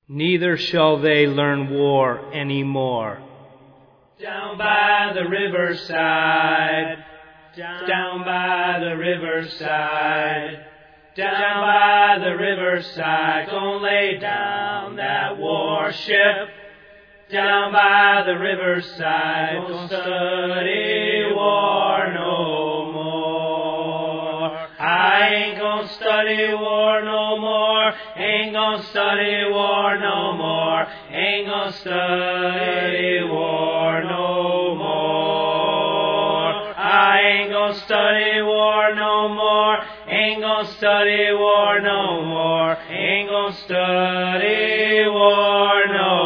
Neither shall they learn war anymore. Down by the riverside, down by the riverside, down by the riverside, don't lay down that warship. Down by the riverside, don't study war no more. I ain't gonna study war no more. Ain't gonna study war no more. Ain't gonna study war no more. I ain't gonna study war no more. Ain't gonna study war no more. Ain't gonna study war no more.